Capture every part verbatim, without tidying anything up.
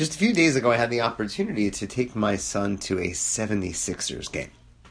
Just a few days ago, I had the opportunity to take my son to a seventy-sixers game.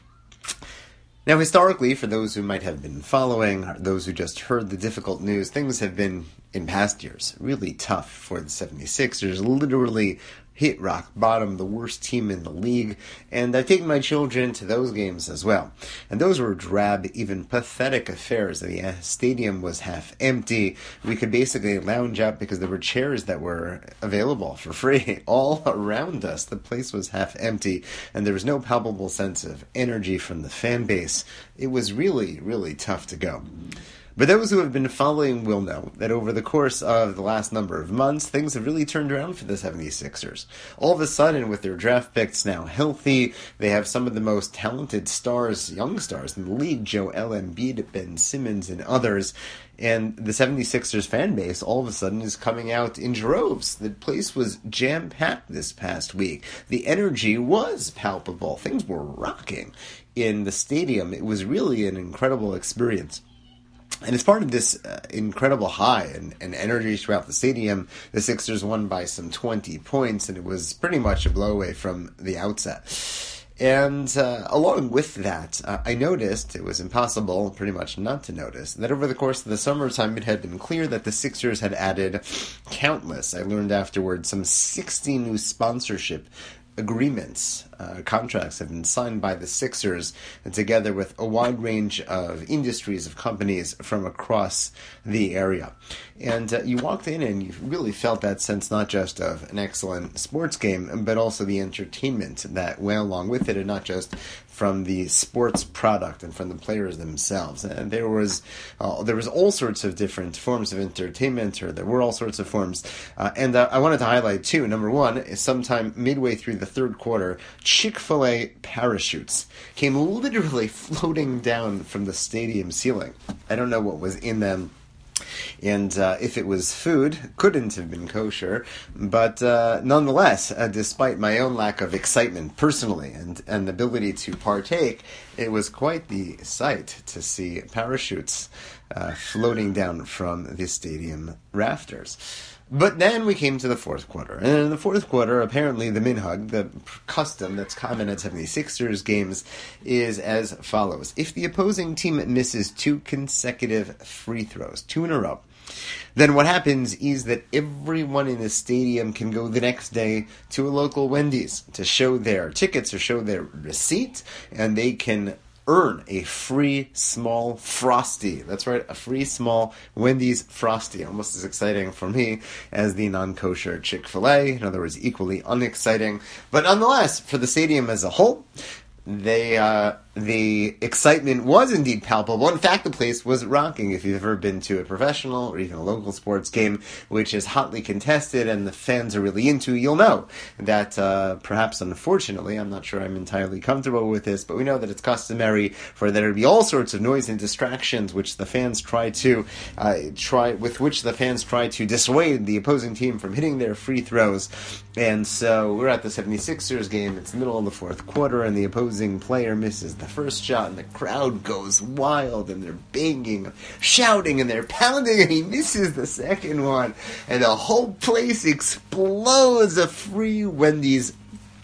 Now, historically, for those who might have been following, or those who just heard the difficult news, things have been, in past years, really tough for the seventy-sixers, literally hit rock bottom, the worst team in the league, and I've taken my children to those games as well. And those were drab, even pathetic affairs. The stadium was half empty. We could basically lounge up because there were chairs that were available for free all around us. The place was half empty, and there was no palpable sense of energy from the fan base. It was really, really tough to go. But those who have been following will know that over the course of the last number of months, things have really turned around for the seventy-sixers. All of a sudden, with their draft picks now healthy, they have some of the most talented stars, young stars in the league, Joel Embiid, Ben Simmons, and others. And the seventy-sixers fan base all of a sudden is coming out in droves. The place was jam-packed this past week. The energy was palpable. Things were rocking in the stadium. It was really an incredible experience. And as part of this uh, incredible high and, and energy throughout the stadium, the Sixers won by some twenty points, and it was pretty much a blowaway from the outset. And uh, along with that, uh, I noticed, it was impossible pretty much not to notice, that over the course of the summertime it had been clear that the Sixers had added countless, I learned afterwards, some sixty new sponsorship agreements, uh, contracts have been signed by the Sixers, and together with a wide range of industries, of companies from across the area. And uh, you walked in and you really felt that sense not just of an excellent sports game, but also the entertainment that went along with it, and not just from the sports product and from the players themselves. And there was uh, there was all sorts of different forms of entertainment, or there were all sorts of forms. Uh, and uh, I wanted to highlight, too, number one, is sometime midway through the third quarter, Chick-fil-A parachutes came literally floating down from the stadium ceiling. I don't know what was in them. And uh, if it was food, couldn't have been kosher. But uh, nonetheless, uh, despite my own lack of excitement personally and, and the ability to partake, it was quite the sight to see parachutes uh, floating down from the stadium rafters. But then we came to the fourth quarter. And in the fourth quarter, apparently the minhag, the custom that's common at seventy-sixers games, is as follows. If the opposing team misses two consecutive free throws, two in a row, then what happens is that everyone in the stadium can go the next day to a local Wendy's to show their tickets or show their receipt, and they can earn a free small Frosty. That's right, a free small Wendy's Frosty. Almost as exciting for me as the non-kosher Chick-fil-A. In other words, equally unexciting. But nonetheless, for the stadium as a whole, they uh, the excitement was indeed palpable. In fact, the place was rocking. If you've ever been to a professional or even a local sports game, which is hotly contested and the fans are really into, you'll know that uh, perhaps unfortunately, I'm not sure I'm entirely comfortable with this, but we know that it's customary for there to be all sorts of noise and distractions which the fans try to uh, try with which the fans try to dissuade the opposing team from hitting their free throws. And so we're at the seventy-sixers game. It's the middle of the fourth quarter, and the opposing player misses the first shot, and the crowd goes wild, and they're banging, shouting, and they're pounding, and he misses the second one, and the whole place explodes. A free Wendy's.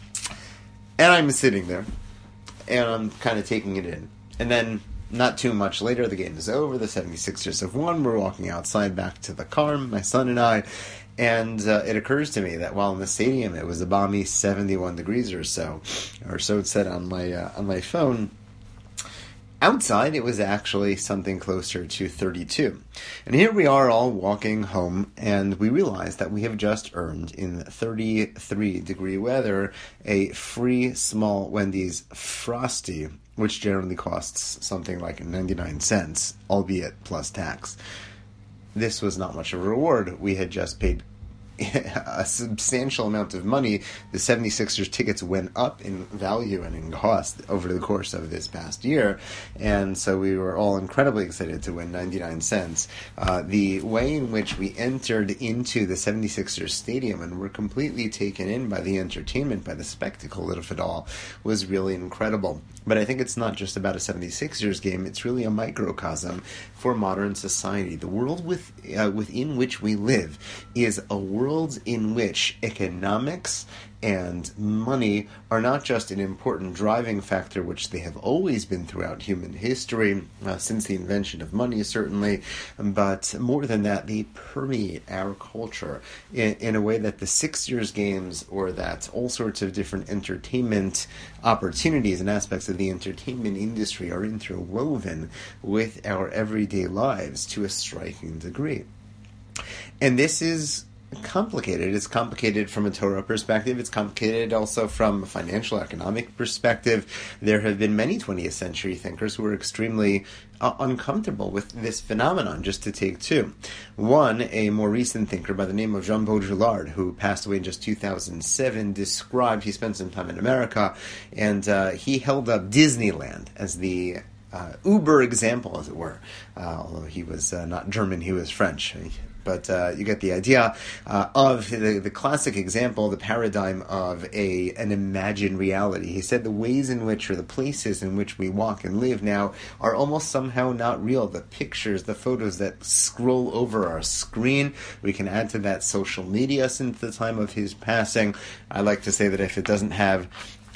And I'm sitting there, and I'm kind of taking it in. And then, not too much later, the game is over. The seventy-sixers have won. We're walking outside back to the car, my son and I. And uh, it occurs to me that while in the stadium it was a balmy seventy-one degrees or so, or so it said on my uh, on my phone, outside it was actually something closer to thirty-two. And here we are all walking home, and we realize that we have just earned in thirty-three degree weather a free small Wendy's Frosty, which generally costs something like ninety-nine cents, albeit plus tax. This was not much of a reward. We had just paid a substantial amount of money. The seventy-sixers tickets went up in value and in cost over the course of this past year, and so we were all incredibly excited to win ninety-nine cents. Uh, the way in which we entered into the seventy-sixers stadium and were completely taken in by the entertainment, by the spectacle of it all, was really incredible. But I think it's not just about a seventy-sixers game, it's really a microcosm for modern society. The world with, uh, within which we live is a world world in which economics and money are not just an important driving factor, which they have always been throughout human history, uh, since the invention of money, certainly, but more than that, they permeate our culture in, in a way that the Six Years Games, or that all sorts of different entertainment opportunities and aspects of the entertainment industry are interwoven with our everyday lives to a striking degree. And this is complicated. It's complicated from a Torah perspective. It's complicated also from a financial, economic perspective. There have been many twentieth century thinkers who were extremely uh, uncomfortable with this phenomenon, just to take two. One, a more recent thinker by the name of Jean Baudrillard, who passed away in just two thousand seven, described, he spent some time in America, and uh, he held up Disneyland as the uh, uber example, as it were. Uh, although he was uh, not German, he was French. But uh, you get the idea uh, of the, the classic example, the paradigm of a an imagined reality. He said the ways in which, or the places in which we walk and live now, are almost somehow not real. The pictures, the photos that scroll over our screen, we can add to that social media since the time of his passing. I like to say that if it doesn't have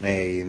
a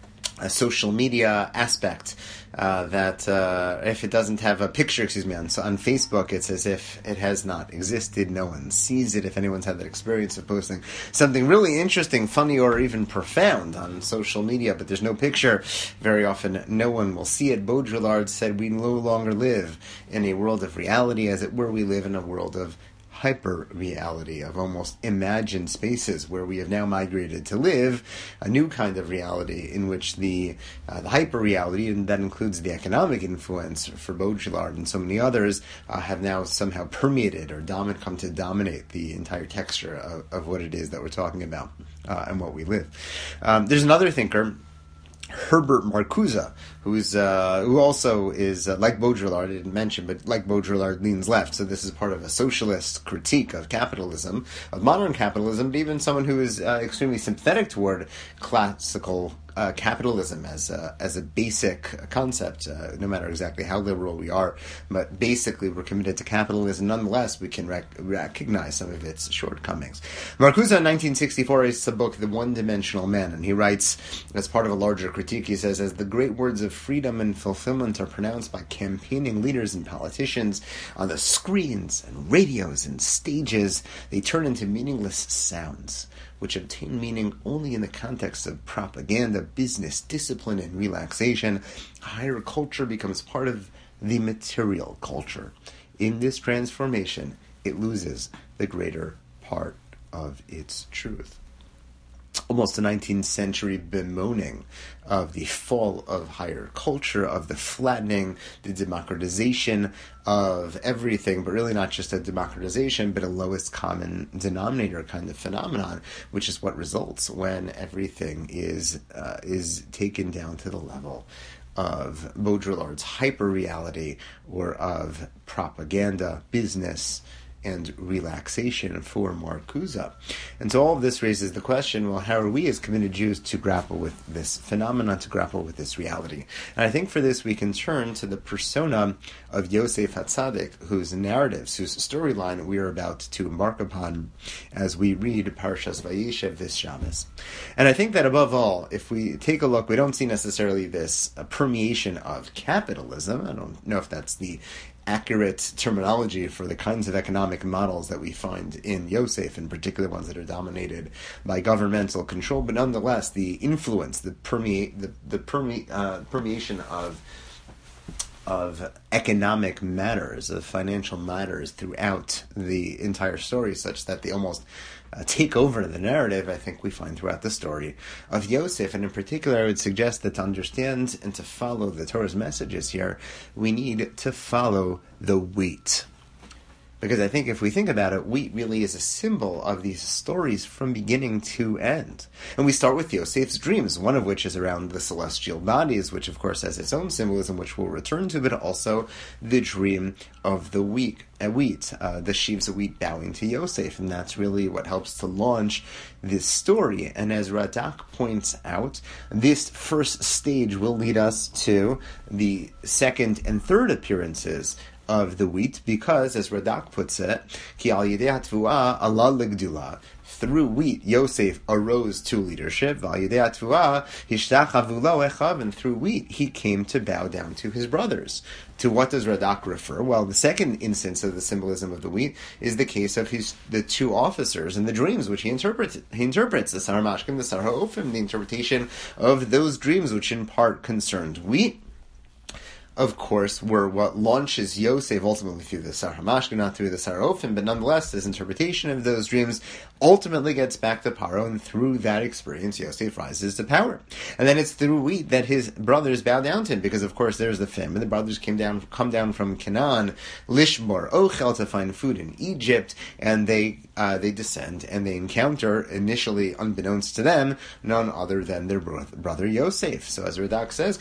a social media aspect, uh, that uh, if it doesn't have a picture, excuse me, on, on Facebook, it's as if it has not existed. No one sees it. If anyone's had that experience of posting something really interesting, funny, or even profound on social media, but there's no picture, very often no one will see it. Baudrillard said we no longer live in a world of reality, as it were. We live in a world of hyper-reality, of almost imagined spaces, where we have now migrated to live a new kind of reality in which the uh, the hyper-reality, and that includes the economic influence for Baudrillard and so many others, uh, have now somehow permeated or domin- come to dominate the entire texture of, of what it is that we're talking about uh, and what we live. Um, there's another thinker, Herbert Marcuse, who's uh, who also is, uh, like Baudrillard, I didn't mention, but like Baudrillard, leans left. So this is part of a socialist critique of capitalism, of modern capitalism, but even someone who is uh, extremely sympathetic toward classical uh, capitalism as a, as a basic concept, uh, no matter exactly how liberal we are. But basically, we're committed to capitalism. Nonetheless, we can rec- recognize some of its shortcomings. Marcuse, in nineteen sixty-four, writes a book, The One-Dimensional Man, and he writes, as part of a larger critique, he says, as the great words of freedom and fulfillment are pronounced by campaigning leaders and politicians on the screens and radios and stages, they turn into meaningless sounds, which obtain meaning only in the context of propaganda, business, discipline, and relaxation. Higher culture becomes part of the material culture. In this transformation, it loses the greater part of its truth. Almost a nineteenth century bemoaning of the fall of higher culture, of the flattening, the democratization of everything, but really not just a democratization, but a lowest common denominator kind of phenomenon, which is what results when everything is uh, is taken down to the level of Baudrillard's hyper-reality, or of propaganda, business, and relaxation for Marcuse. And so all of this raises the question, well, how are we as committed Jews to grapple with this phenomenon, to grapple with this reality? And I think for this we can turn to the persona of Yosef HaTzadik, whose narratives, whose storyline we are about to embark upon as we read Parshas Vayeshev this Shabbos. And I think that above all, if we take a look, we don't see necessarily this uh, permeation of capitalism. I don't know if that's the accurate terminology for the kinds of economic models that we find in Yosef, in particular ones that are dominated by governmental control, but nonetheless the influence, the permeate, the, the perme- uh, permeation of of economic matters, of financial matters throughout the entire story, such that they almost uh, take over the narrative, I think we find throughout the story of Yosef. And in particular, I would suggest that to understand and to follow the Torah's messages here, we need to follow the wheat. Because I think if we think about it, wheat really is a symbol of these stories from beginning to end. And we start with Yosef's dreams, one of which is around the celestial bodies, which of course has its own symbolism, which we'll return to, but also the dream of the wheat, uh, wheat uh, the sheaves of wheat bowing to Yosef. And that's really what helps to launch this story. And as Radak points out, this first stage will lead us to the second and third appearances of the wheat, because, as Radak puts it, ki al yidei hatvua ala legdula. Through wheat, Yosef arose to leadership. And through wheat, he came to bow down to his brothers. To what does Radak refer? Well, the second instance of the symbolism of the wheat is the case of his the two officers and the dreams which he interprets. He interprets the Sar Mashkim, the Sar Ha'ofim, the interpretation of those dreams which in part concerned wheat. Of course, were what launches Yosef ultimately through the Sar HaMashkim, not through the Sar Ha'ofim, but nonetheless, this interpretation of those dreams ultimately gets back to Paro, and through that experience, Yosef rises to power. And then it's through wheat that his brothers bow down to him, because of course there's the famine. The brothers came down, come down from Canaan, Lishmor, Ochel, to find food in Egypt, and they uh, they descend and they encounter, initially unbeknownst to them, none other than their brother, brother Yosef. So as Radak says,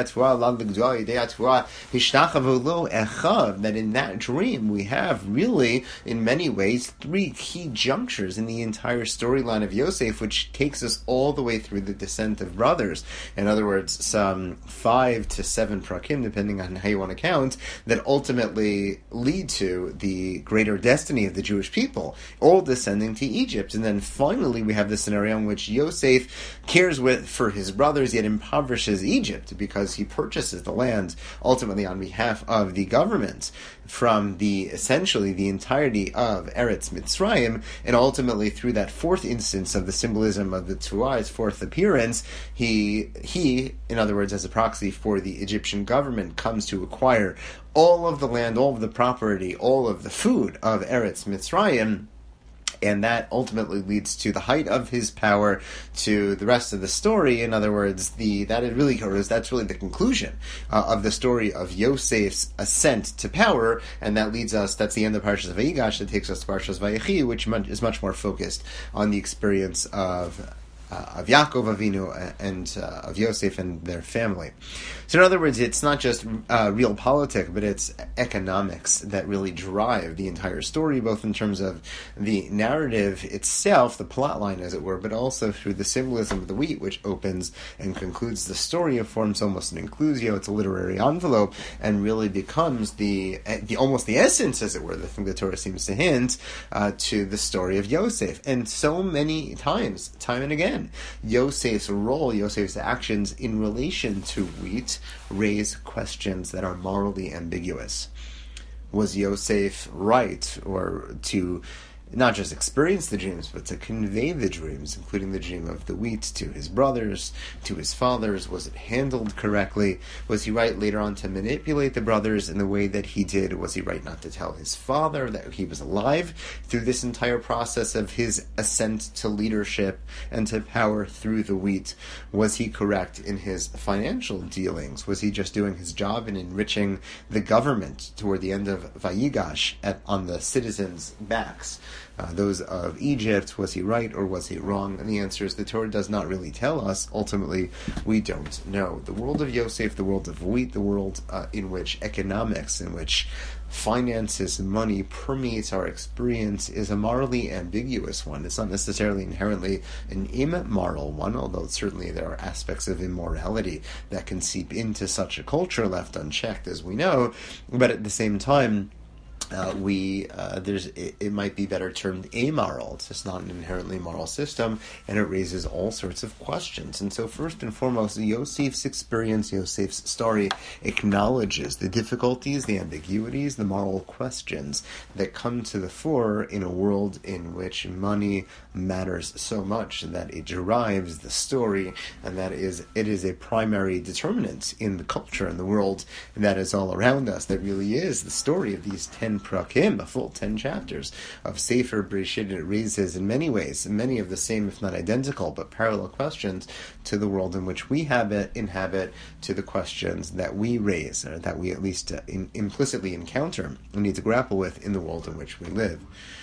that in that dream we have really, in many ways, three key junctures in the entire storyline of Yosef, which takes us all the way through the descent of brothers. In other words, some five to seven prakim, depending on how you want to count, that ultimately lead to the greater destiny of the Jewish people, all descending to Egypt. And then finally we have the scenario in which Yosef cares with for his brothers, yet impoverishes Egypt, because he purchases the land ultimately on behalf of the government from the essentially the entirety of Eretz Mitzrayim, and ultimately through that fourth instance of the symbolism of the Tuah's fourth appearance, he he, in other words, as a proxy for the Egyptian government, comes to acquire all of the land, all of the property, all of the food of Eretz Mitzrayim. And that ultimately leads to the height of his power, to the rest of the story. In other words, the that it really goes. That's really the conclusion uh, of the story of Yosef's ascent to power, and that leads us. That's the end of Parshas Vayigash. That takes us to Parshas Vayechi, which is much more focused on the experience of uh, of Yaakov Avinu and uh, of Yosef and their family. So in other words, it's not just uh, real politics, but it's economics that really drive the entire story, both in terms of the narrative itself, the plot line as it were, but also through the symbolism of the wheat, which opens and concludes the story. It forms almost an inclusio, it's a literary envelope, and really becomes the the almost the essence, as it were, the thing the Torah seems to hint, uh, to the story of Yosef. And so many times, time and again, Yosef's role, Yosef's actions in relation to wheat raise questions that are morally ambiguous. Was Yosef right, or to not just experience the dreams, but to convey the dreams, including the dream of the wheat, to his brothers, to his fathers? Was it handled correctly? Was he right later on to manipulate the brothers in the way that he did? Was he right not to tell his father that he was alive through this entire process of his ascent to leadership and to power through the wheat? Was he correct in his financial dealings? Was he just doing his job in enriching the government toward the end of Vayigash at, on the citizens' backs? Uh, those of Egypt, was he right or was he wrong? And the answer is the Torah does not really tell us. Ultimately, we don't know. The world of Yosef, the world of wheat, the world uh, in which economics, in which finances and money permeates our experience, is a morally ambiguous one. It's not necessarily inherently an immoral one, although certainly there are aspects of immorality that can seep into such a culture left unchecked, as we know. But at the same time, Uh, we uh, there's it, it might be better termed amoral. It's just not an inherently moral system, and it raises all sorts of questions. And so, first and foremost, Yosef's experience, Yosef's story, acknowledges the difficulties, the ambiguities, the moral questions that come to the fore in a world in which money matters so much that it drives the story, and that is it is a primary determinant in the culture and the world that is all around us. That really is the story of these ten prakim, a full ten chapters of Sefer Bereshit. It raises in many ways, many of the same, if not identical, but parallel questions to the world in which we habit, inhabit, to the questions that we raise, or that we at least uh, in, implicitly encounter and need to grapple with in the world in which we live.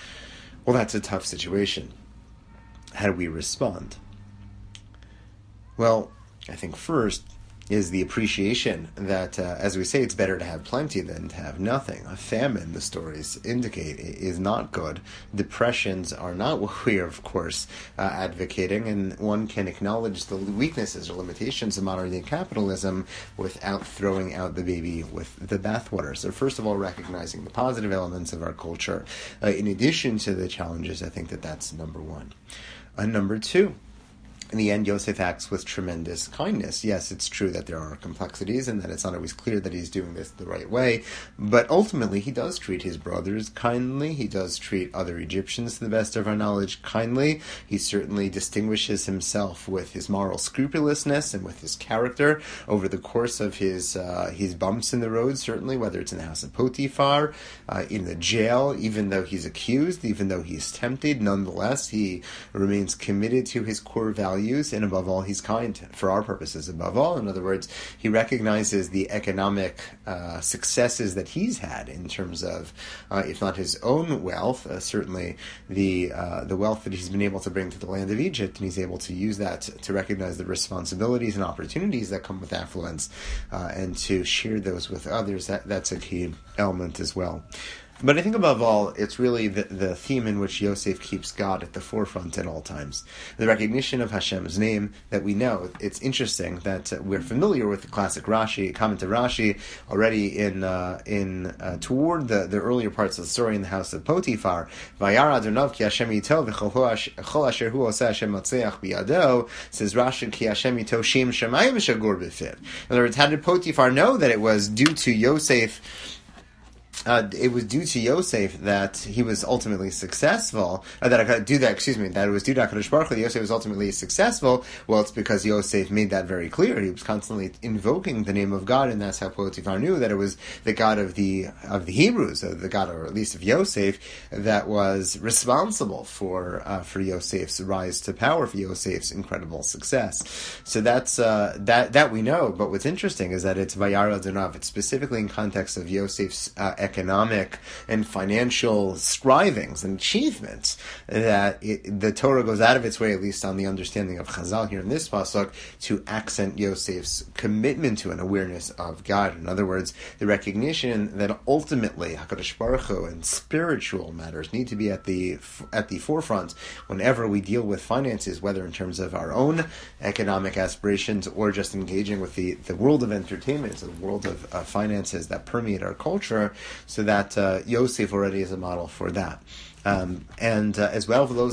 Well, that's a tough situation. How do we respond? Well, I think first, is the appreciation that, uh, as we say, it's better to have plenty than to have nothing. A famine, the stories indicate, is not good. Depressions are not what we are, of course, uh, advocating, and one can acknowledge the weaknesses or limitations of modern-day capitalism without throwing out the baby with the bathwater. So first of all, recognizing the positive elements of our culture. Uh, in addition to the challenges, I think that that's number one. Uh, number two, in the end, Yosef acts with tremendous kindness. Yes, it's true that there are complexities and that it's not always clear that he's doing this the right way, but ultimately he does treat his brothers kindly. He does treat other Egyptians, to the best of our knowledge, kindly. He certainly distinguishes himself with his moral scrupulousness and with his character over the course of his uh, his bumps in the road, certainly, whether it's in the house of Potiphar, uh, in the jail, even though he's accused, even though he's tempted, nonetheless, he remains committed to his core values. And above all, he's kind for our purposes. Above all, in other words, he recognizes the economic uh, successes that he's had in terms of, uh, if not his own wealth, uh, certainly the uh, the wealth that he's been able to bring to the land of Egypt, and he's able to use that to, to recognize the responsibilities and opportunities that come with affluence, uh, and to share those with others. That that's a key element as well. But I think above all, it's really the, the theme in which Yosef keeps God at the forefront at all times. The recognition of Hashem's name that we know. It's interesting that uh, we're familiar with the classic Rashi, comment of Rashi, already in uh, in uh, toward the, the earlier parts of the story in the house of Potiphar. Vayar Adonai ki Hashem yito v'chol asher hu oseh Hashem matzeach biyado, says Rashi ki Hashem yito shem shemayim shagur b'fid. In other words, how did Potiphar know that it was due to Yosef? Uh, it was due to Yosef that he was ultimately successful, uh, that I could do that, excuse me, that it was due to HaKadosh Baruch Hu that Yosef was ultimately successful. Well, it's because Yosef made that very clear. He was constantly invoking the name of God, and that's how Potiphar knew that it was the God of the of the Hebrews, or the God, or at least of Yosef, that was responsible for uh, for Yosef's rise to power, for Yosef's incredible success. So that's uh, that that we know. But what's interesting is that it's Vayar Adonai. It's specifically in context of Yosef's uh, economic and financial strivings and achievements that it, the Torah goes out of its way, at least on the understanding of Chazal here in this pasuk, to accent Yosef's commitment to an awareness of God. In other words, the recognition that ultimately HaKadosh Baruch Hu and spiritual matters need to be at the at the forefront whenever we deal with finances, whether in terms of our own economic aspirations or just engaging with the, the world of entertainment, the world of uh, finances that permeate our culture. So that uh, Yosef already is a model for that. Um, and uh, as well, for those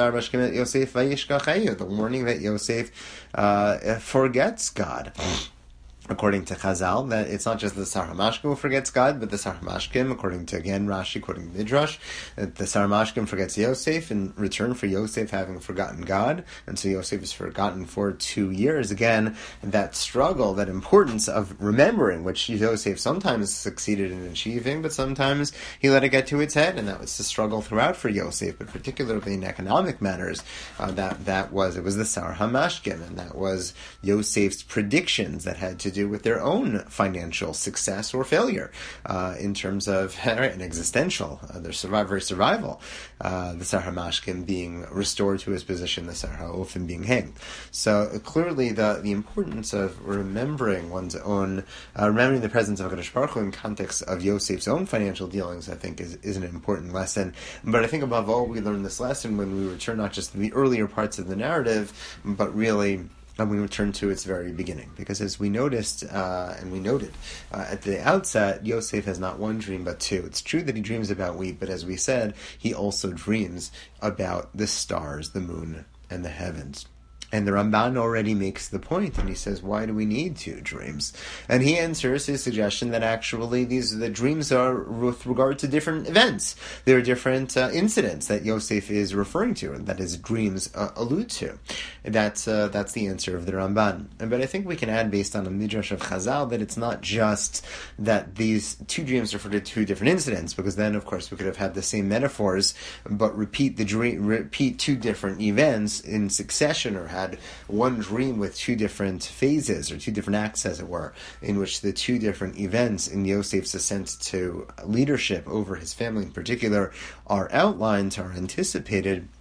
Yosef the warning that Yosef uh, forgets God. According to Chazal, that it's not just the Sar HaMashkim who forgets God, but the Sar HaMashkim, according to, again, Rashi, quoting Midrash, that the Sar HaMashkim forgets Yosef in return for Yosef having forgotten God, and so Yosef is forgotten for two years. Again, that struggle, that importance of remembering, which Yosef sometimes succeeded in achieving, but sometimes he let it get to its head, and that was the struggle throughout for Yosef, but particularly in economic matters, uh, that, that was, it was the Sar HaMashkim, and that was Yosef's predictions that had to do with their own financial success or failure uh, in terms of right, an existential, uh, their survivor survival. Uh, the Sar HaMashkim being restored to his position, the Sar HaOfim being hanged. So uh, clearly, the the importance of remembering one's own, uh, remembering the presence of HaKadosh Baruch Hu in context of Yosef's own financial dealings, I think, is, is an important lesson. But I think above all, we learn this lesson when we return not just to the earlier parts of the narrative, but really. And we return to its very beginning. Because as we noticed, uh, and we noted, uh, at the outset, Yosef has not one dream but two. It's true that he dreams about wheat, but as we said, he also dreams about the stars, the moon, and the heavens. And the Ramban already makes the point, and he says, why do we need two dreams? And he answers his suggestion that actually these the dreams are with regard to different events. There are different uh, incidents that Yosef is referring to, and that his dreams uh, allude to. That's uh, that's the answer of the Ramban. But I think we can add, based on a midrash of Chazal, that it's not just that these two dreams refer to two different incidents, because then, of course, we could have had the same metaphors, but repeat the dream, repeat two different events in succession, or had one dream with two different phases, or two different acts, as it were, in which the two different events in Yosef's ascent to leadership over his family in particular are outlined, are anticipated.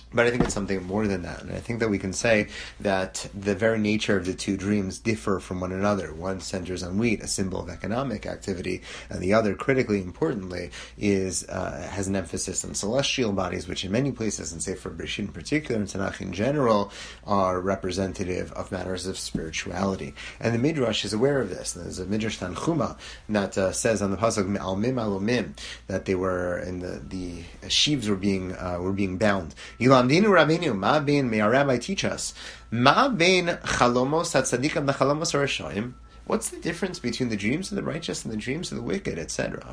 But I think it's something more than that. And I think that we can say that the very nature of the two dreams differ from one another. One centers on wheat, a symbol of economic activity, and the other, critically importantly, is uh, has an emphasis on celestial bodies, which in many places, and Sefer Bereshit in particular, and Tanakh in general, are representative of matters of spirituality. And the Midrash is aware of this. There's a Midrash Tanchuma that uh, says on the pasuk Almim Alumim that they were in the the sheaves were being uh, were being bound. Lamdinu Rabbeinu, Ma bein, may our rabbi teach us, Ma bein chalomos hatzadikim the chalomos harashoyim. What's the difference between the dreams of the righteous and the dreams of the wicked, et cetera.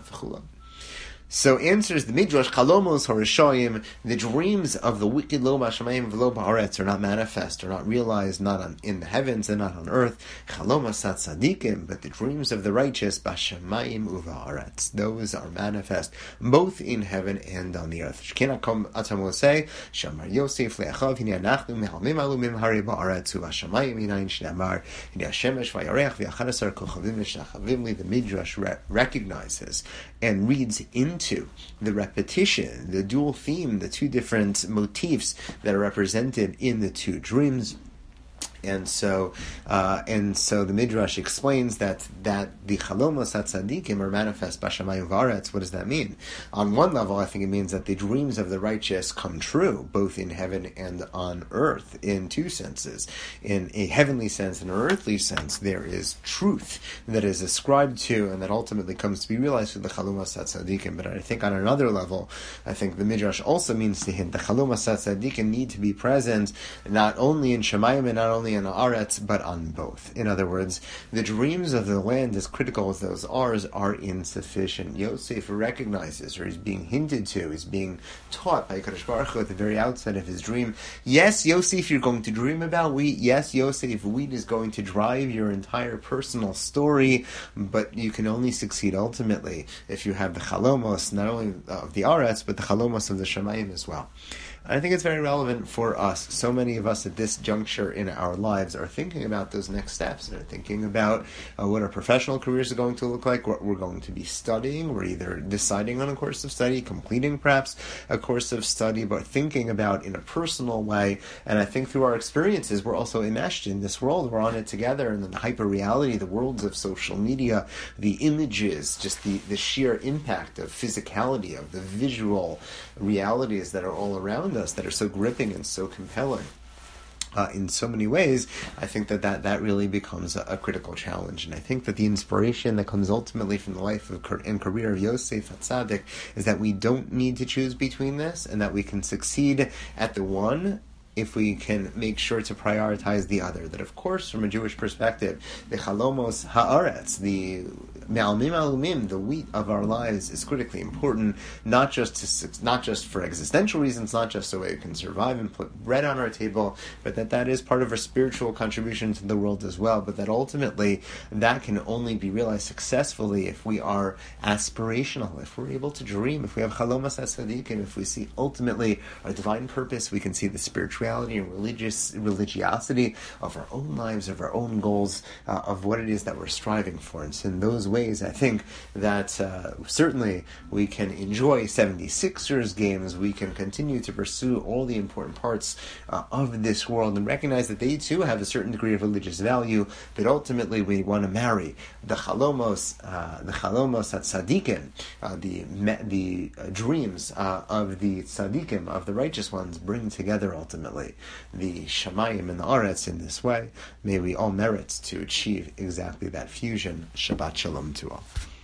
So answers the Midrash, Chalomos Harashoyim, the dreams of the wicked lo b'shamayim v'lo ba'aretz are not manifest, are not realized, not on, in the heavens and not on earth. Chalomos hatzadikim, but the dreams of the righteous b'shamayim u'va'aretz, those are manifest both in heaven and on the earth. Shekina kom atam will say, Shamar Yosef le'achav hine anachnu mehalmim alumim hari ba'aretz u'v'shamayim hinayin shnamar hine hashemesh v'yareach v'yachadasar kochavim v'shnachavim. The Midrash re- recognizes and reads in into the repetition, the dual theme, the two different motifs that are represented in the two dreams. And so, uh, and so the Midrash explains that that the Chalomos HaTzadikim are manifest b'shamayim v'aretz. What does that mean? On one level, I think it means that the dreams of the righteous come true, both in heaven and on earth, in two senses. In a heavenly sense and an earthly sense, there is truth that is ascribed to and that ultimately comes to be realized through the Chalomos HaTzadikim. But I think on another level, I think the Midrash also means to hint the Chalomos HaTzadikim need to be present not only in Shemayim and not only in Aretz, but on both. In other words, the dreams of the land, as critical as those are, are insufficient. Yosef recognizes, or he's being hinted to, he's being taught by Kadosh Baruch Hu at the very outset of his dream. Yes, Yosef, you're going to dream about wheat. Yes, Yosef, wheat is going to drive your entire personal story, but you can only succeed ultimately if you have the Chalomos, not only of the Aretz, but the Chalomos of the Shemayim as well. I think it's very relevant for us. So many of us at this juncture in our lives are thinking about those next steps. They're thinking about uh, what our professional careers are going to look like, what we're going to be studying. We're either deciding on a course of study, completing perhaps a course of study, but thinking about in a personal way. And I think through our experiences, we're also enmeshed in this world. We're on it together. And then the hyper-reality, the worlds of social media, the images, just the, the sheer impact of physicality, of the visual realities that are all around us that are so gripping and so compelling. Uh, in so many ways, I think that that, that really becomes a, a critical challenge. And I think that the inspiration that comes ultimately from the life of, and career of Yosef HaTzadik is that we don't need to choose between this, and that we can succeed at the one if we can make sure to prioritize the other. That, of course, from a Jewish perspective, the Chalomos Haaretz, the Me'almim Alumim, the wheat of our lives, is critically important, not just to, not just for existential reasons, not just so we can survive and put bread on our table, but that that is part of our spiritual contribution to the world as well. But that ultimately, that can only be realized successfully if we are aspirational, if we're able to dream, if we have Chalomos HaTzadikim, if we see ultimately our divine purpose, we can see the spirituality and religious religiosity of our own lives, of our own goals, uh, of what it is that we're striving for. And so in those ways, I think that uh, certainly we can enjoy seventy-sixers games, we can continue to pursue all the important parts uh, of this world and recognize that they too have a certain degree of religious value, but ultimately we want to marry the Chalomos, uh, the Chalomos HaTzadikim, uh, the, the uh, dreams uh, of the Tzadikim, of the righteous ones, bring together ultimately the Shemayim and the Aretz in this way. May we all merit to achieve exactly that fusion. Shabbat Shalom to all.